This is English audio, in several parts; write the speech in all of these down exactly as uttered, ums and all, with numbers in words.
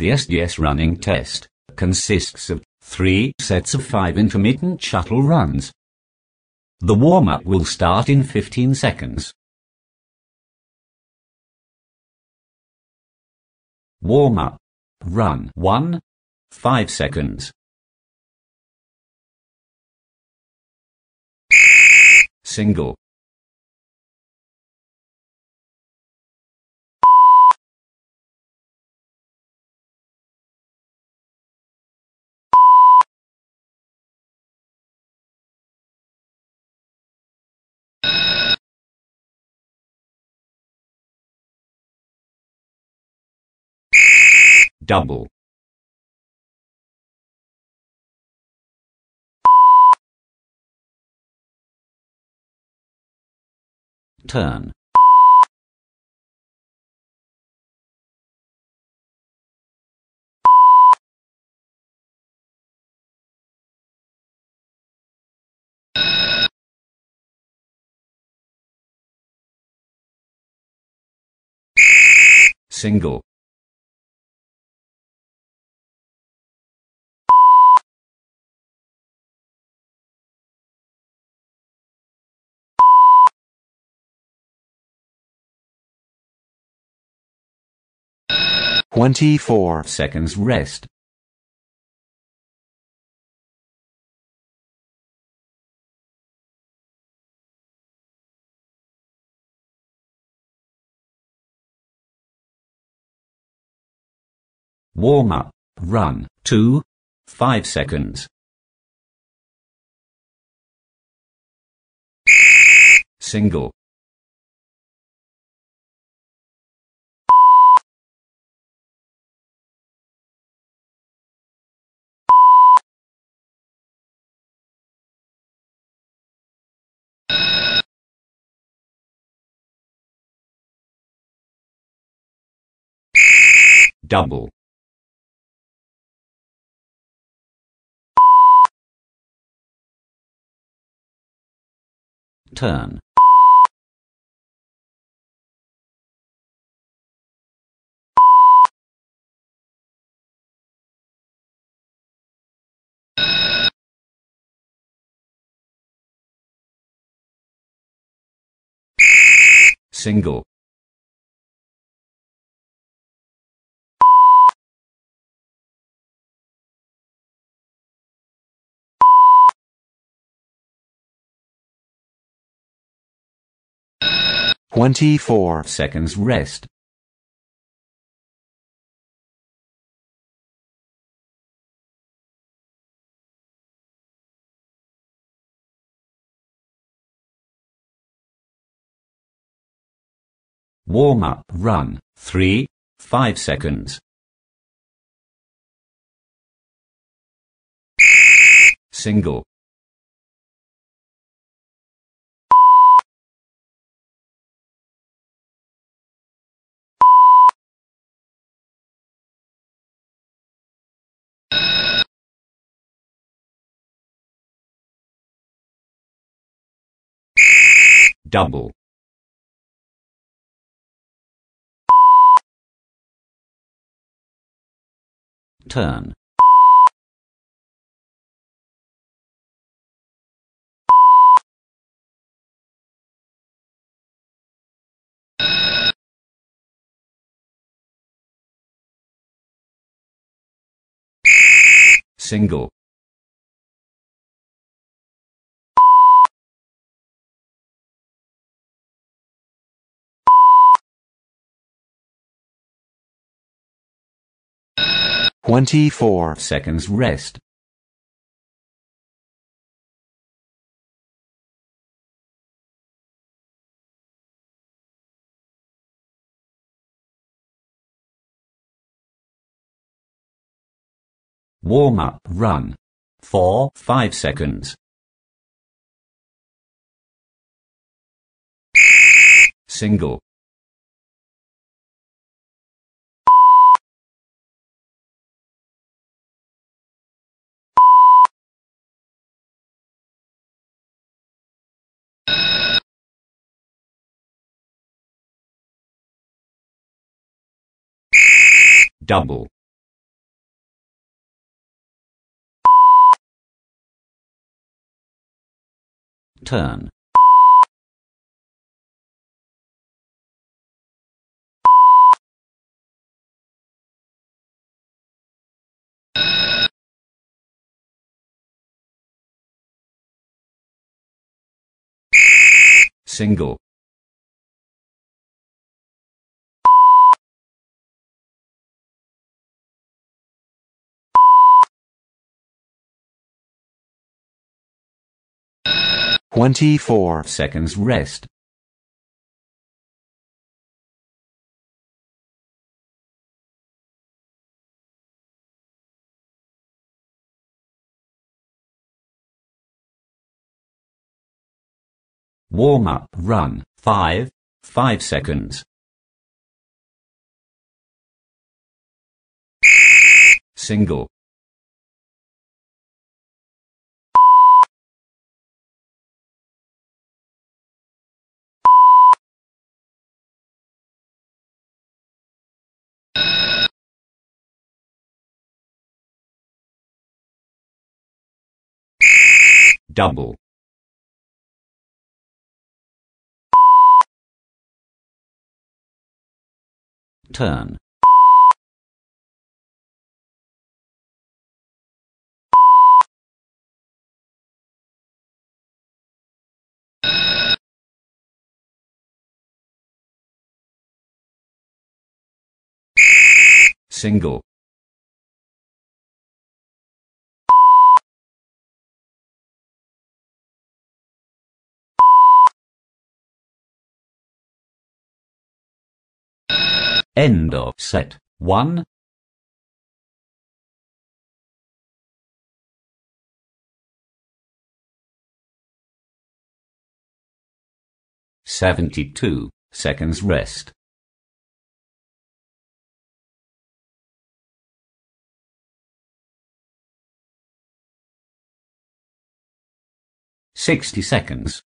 The S D S running test consists of three sets of five intermittent shuttle runs. The warm-up will start in fifteen seconds. Warm-up. Run one. five seconds. Single. Double. Turn. Single. Twenty-four Seconds rest. Warm up. Run two. five seconds. Single. Double. Turn. Single. Twenty-four Seconds rest. Warm up. Run three. five seconds. Single. Double. Turn. Single. Twenty-four Seconds rest. Warm up. Run four. five seconds. Single. Double. Turn. Single. Twenty-four Seconds rest. Warm up, run, five, five seconds. Single. Double. Turn. Single. End of set one. Seventy-two seconds rest. Sixty seconds.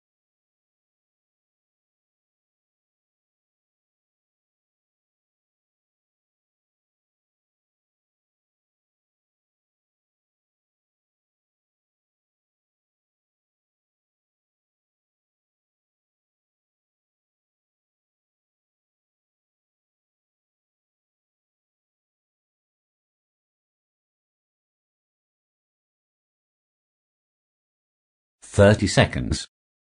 Thirty seconds.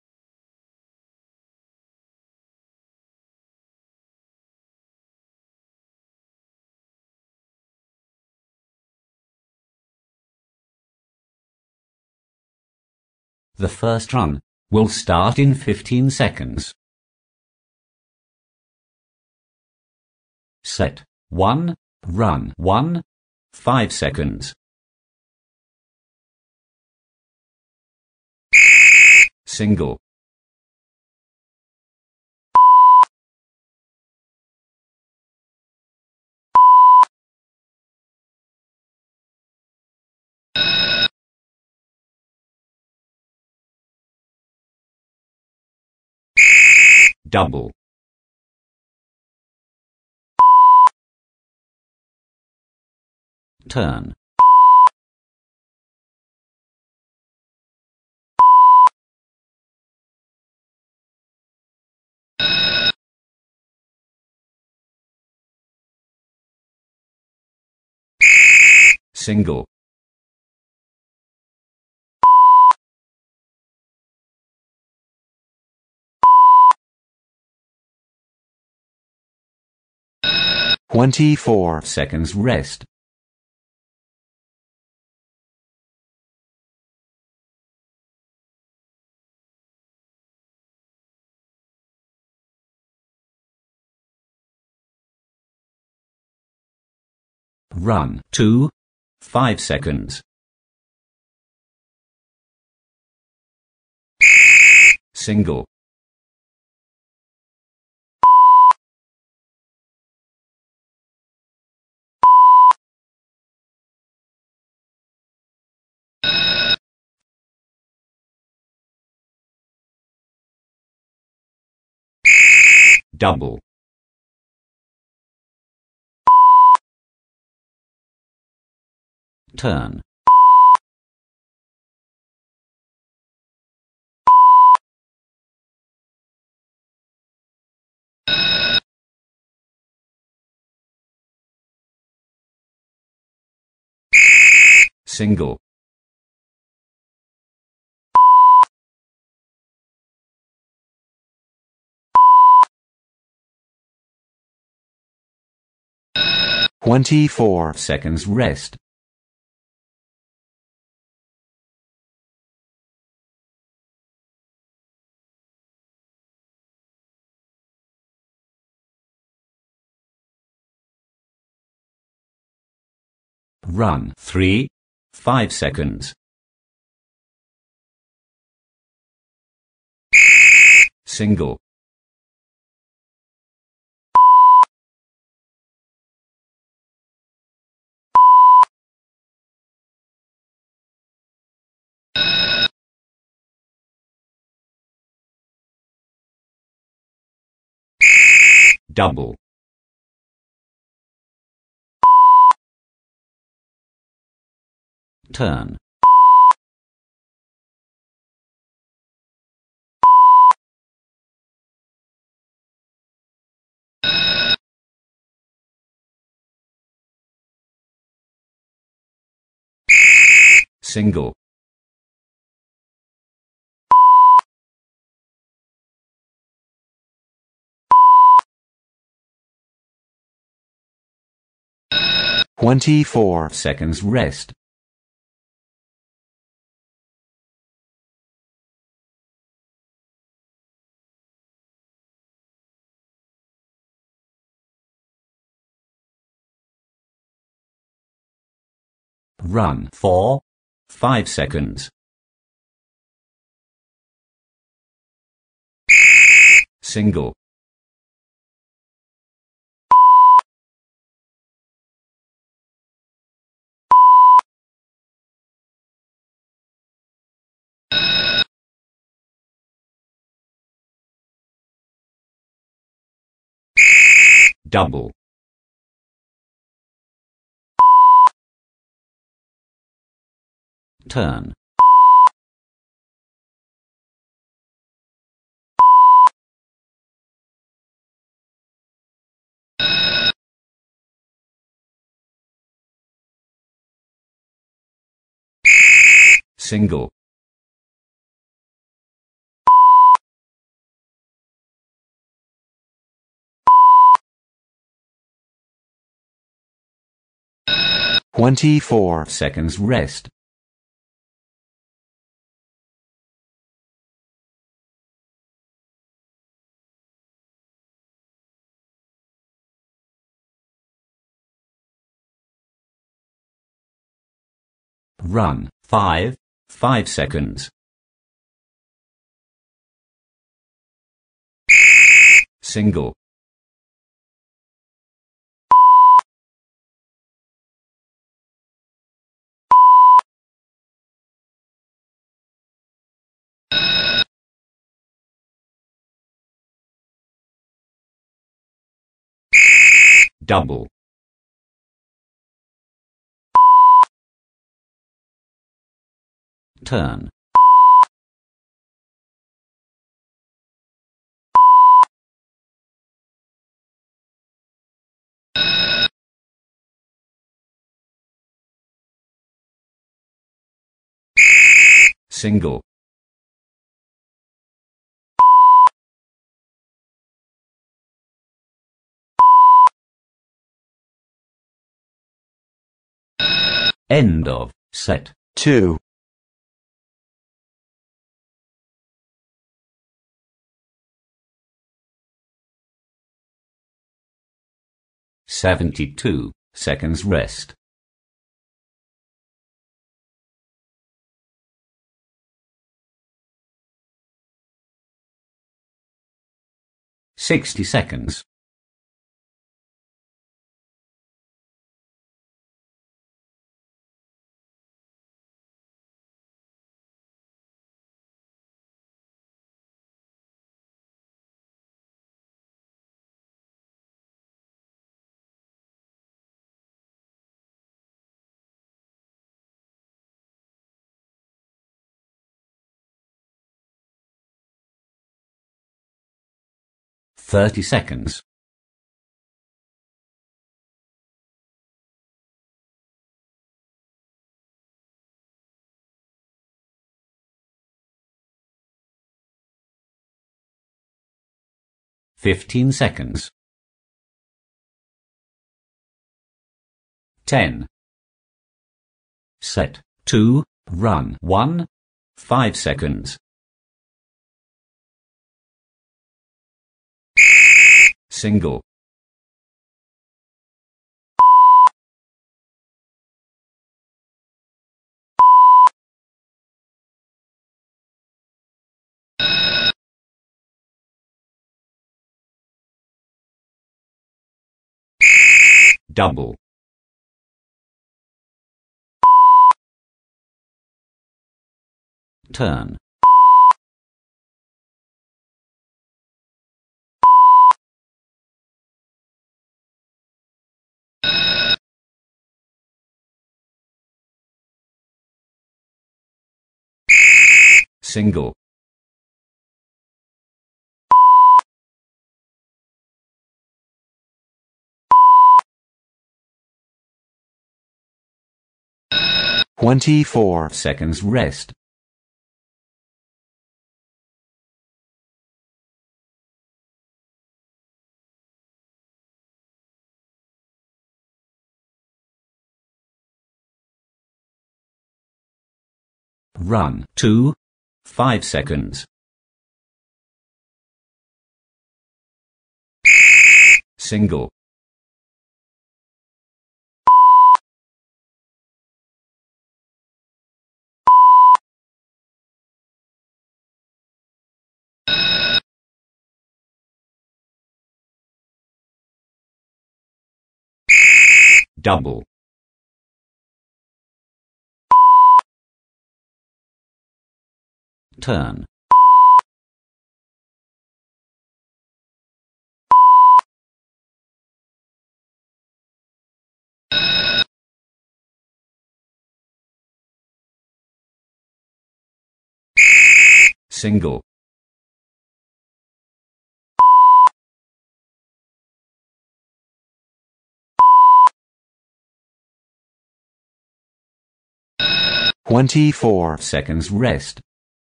The first run will start in fifteen seconds. Set one, run one, five seconds. Single. Double. Turn. Single. Twenty-four Seconds rest. Run two, five seconds. Single. Double. Turn. single, twenty-four seconds rest, run three, five seconds, single, double, turn, single, twenty-four seconds rest, run four, five seconds, single, double, turn, single, twenty-four seconds rest, run five, five seconds, single, double, turn, single, end of set. two. seventy-two seconds rest, sixty seconds, thirty seconds, fifteen seconds. ten. Set, two, run, one, five seconds. Single. Double. Turn. Single. twenty-four Seconds rest. Run, two, five seconds. Single. Double. Turn. Single. twenty-four Seconds rest.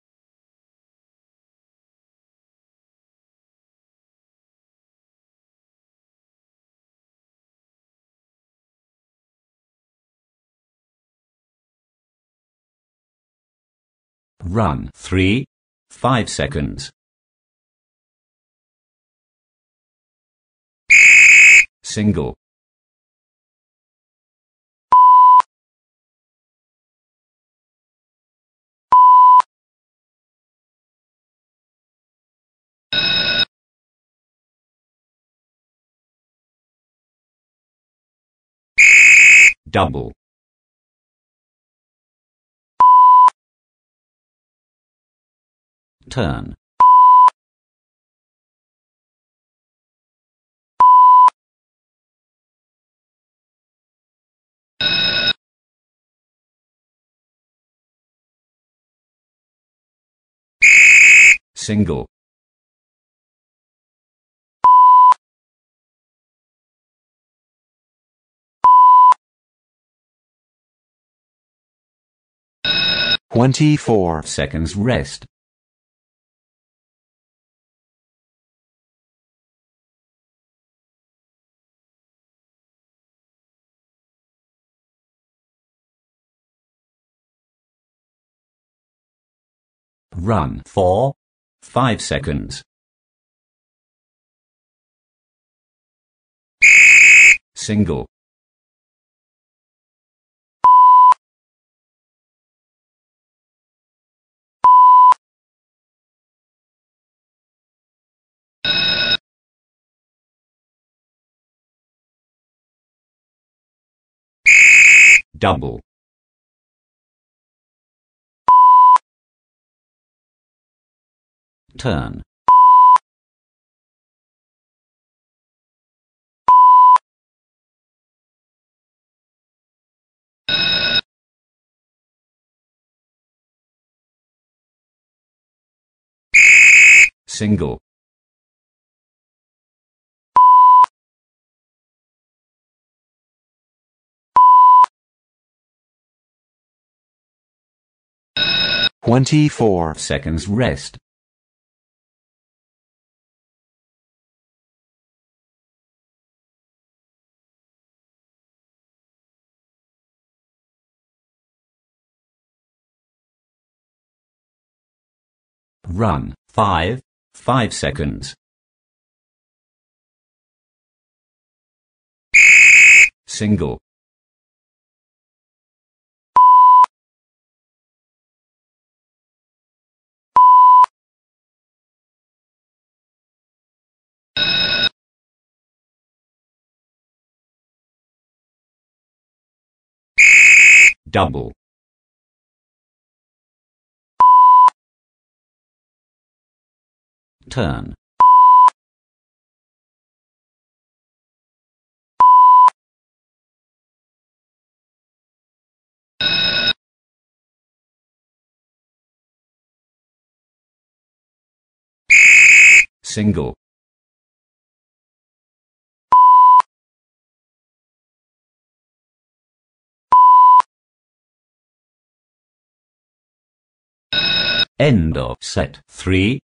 Run, three, five seconds. Single. Double. Turn. Single. twenty-four Seconds rest. Run, four, five seconds. Single. Double. Turn. Single. twenty-four Seconds rest. Run, five, five seconds. Single. Double. Turn. Single. End of set three.